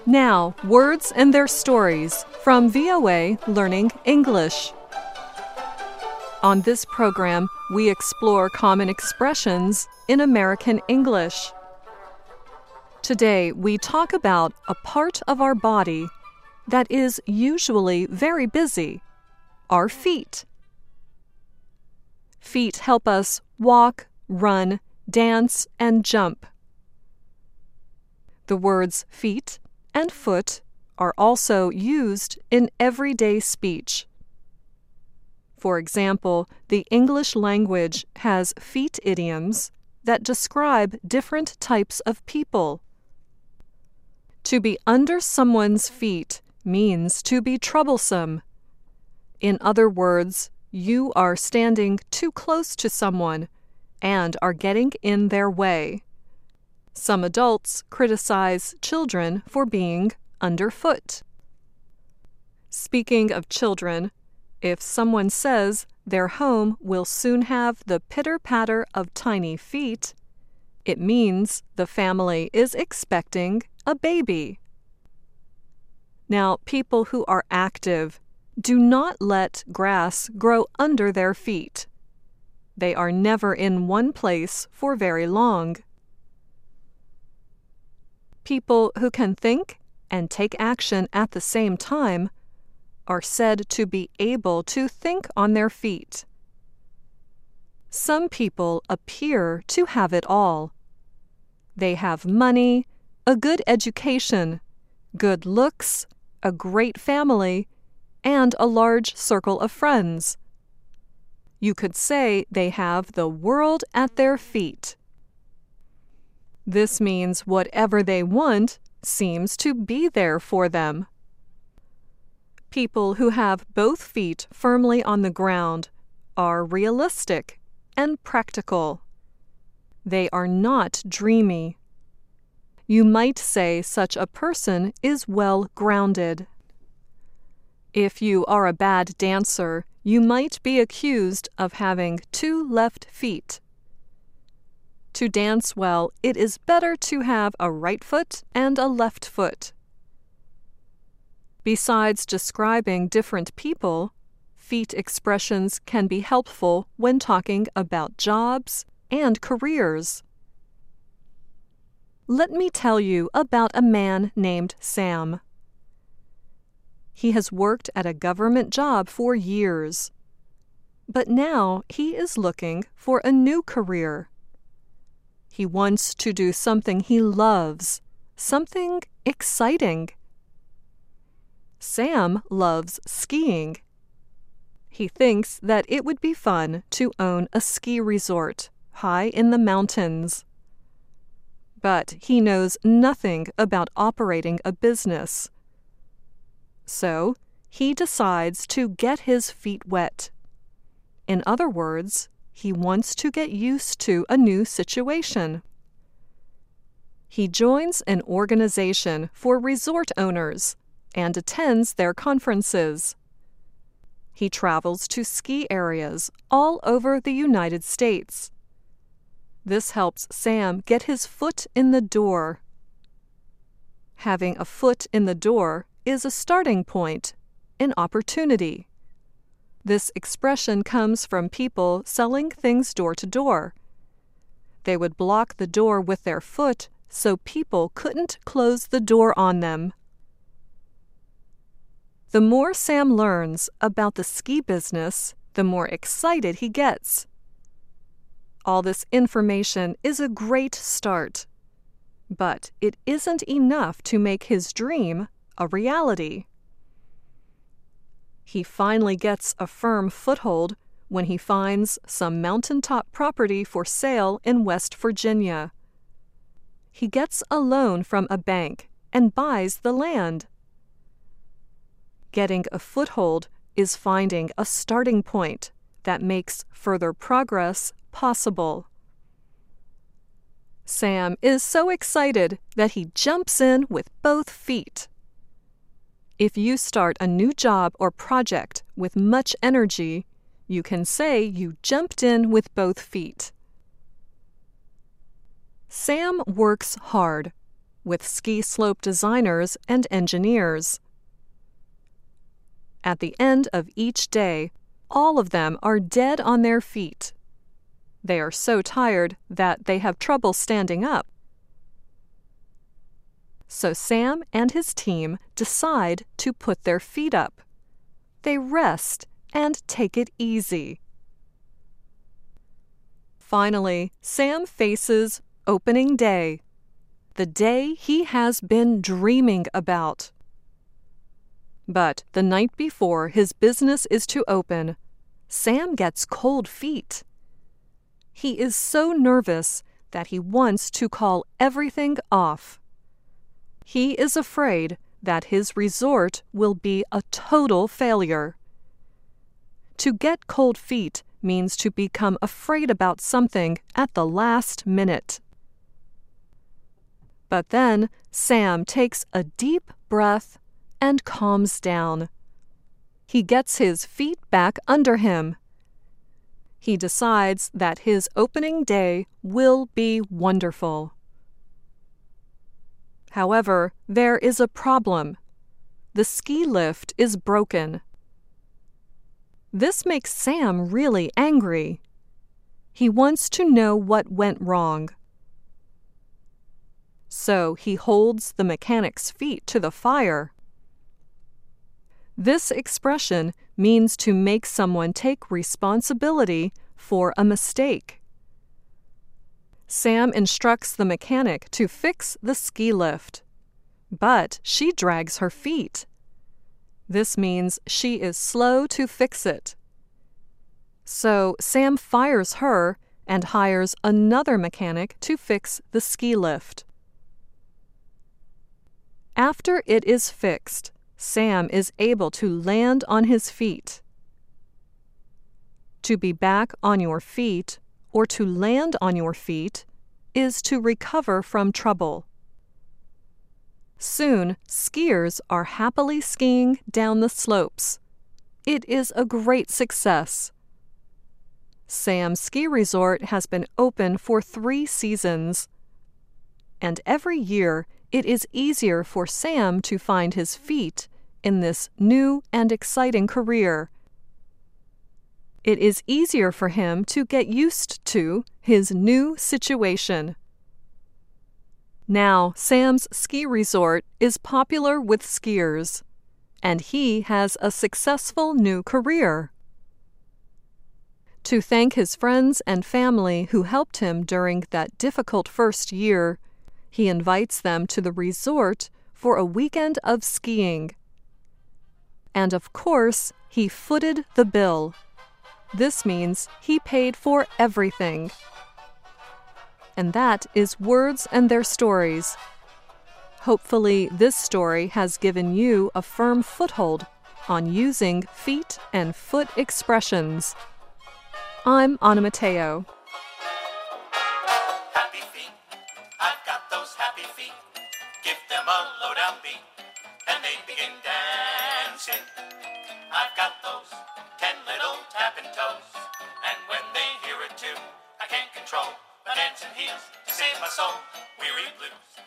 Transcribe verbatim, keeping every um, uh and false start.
Now, words and their stories from V O A Learning English. On this program, we explore common expressions in American English. Today, we talk about a part of our body that is usually very busy, our feet. Feet help us walk, run, dance, and jump. The words feet and foot are also used in everyday speech. For example, the English language has feet idioms that describe different types of people. To be under someone's feet means to be troublesome. In other words, you are standing too close to someone and are getting in their way. Some adults criticize children for being underfoot. Speaking of children, if someone says their home will soon have the pitter-patter of tiny feet, it means the family is expecting a baby. Now, people who are active do not let grass grow under their feet. They are never in one place for very long. People who can think and take action at the same time are said to be able to think on their feet. Some people appear to have it all. They have money, a good education, good looks, a great family, and a large circle of friends. You could say they have the world at their feet. This means whatever they want seems to be there for them. People who have both feet firmly on the ground are realistic and practical. They are not dreamy. You might say such a person is well grounded. If you are a bad dancer, you might be accused of having two left feet. To dance well, it is better to have a right foot and a left foot. Besides describing different people, feet expressions can be helpful when talking about jobs and careers. Let me tell you about a man named Sam. He has worked at a government job for years, but now he is looking for a new career. He wants to do something he loves, something exciting. Sam loves skiing. He thinks that it would be fun to own a ski resort high in the mountains. But he knows nothing about operating a business. So, he decides to get his feet wet. In other words, he wants to get used to a new situation. He joins an organization for resort owners and attends their conferences. He travels to ski areas all over the United States. This helps Sam get his foot in the door. Having a foot in the door is a starting point, an opportunity. This expression comes from people selling things door to door. They would block the door with their foot so people couldn't close the door on them. The more Sam learns about the ski business, the more excited he gets. All this information is a great start, but it isn't enough to make his dream a reality. He finally gets a firm foothold when he finds some mountaintop property for sale in West Virginia. He gets a loan from a bank and buys the land. Getting a foothold is finding a starting point that makes further progress possible. Sam is so excited that he jumps in with both feet. If you start a new job or project with much energy, you can say you jumped in with both feet. Sam works hard, with ski slope designers and engineers. At the end of each day, all of them are dead on their feet. They are so tired that they have trouble standing up. So Sam and his team decide to put their feet up. They rest and take it easy. Finally, Sam faces opening day, the day he has been dreaming about. But the night before his business is to open, Sam gets cold feet. He is so nervous that he wants to call everything off. He is afraid that his resort will be a total failure. To get cold feet means to become afraid about something at the last minute. But then Sam takes a deep breath and calms down. He gets his feet back under him. He decides that his opening day will be wonderful. However, there is a problem. The ski lift is broken. This makes Sam really angry. He wants to know what went wrong. So he holds the mechanic's feet to the fire. This expression means to make someone take responsibility for a mistake. Sam instructs the mechanic to fix the ski lift, but she drags her feet. This means she is slow to fix it. So Sam fires her and hires another mechanic to fix the ski lift. After it is fixed, Sam is able to land on his feet. To be back on your feet, or to land on your feet, is to recover from trouble. Soon, skiers are happily skiing down the slopes. It is a great success. Sam's ski resort has been open for three seasons. And every year, it is easier for Sam to find his feet in this new and exciting career. It is easier for him to get used to his new situation. Now, Sam's ski resort is popular with skiers, and he has a successful new career. To thank his friends and family who helped him during that difficult first year, he invites them to the resort for a weekend of skiing. And of course, he footed the bill. This means he paid for everything. And that is Words and Their Stories. Hopefully, this story has given you a firm foothold on using feet and foot expressions. I'm Anna Mateo. Happy feet, I've got those happy feet. Give them a low down beat, and they begin dancing. I've got those ten little tapping toes, and when they hear it too, I can't control my dancing heels to save my soul. Weary blues.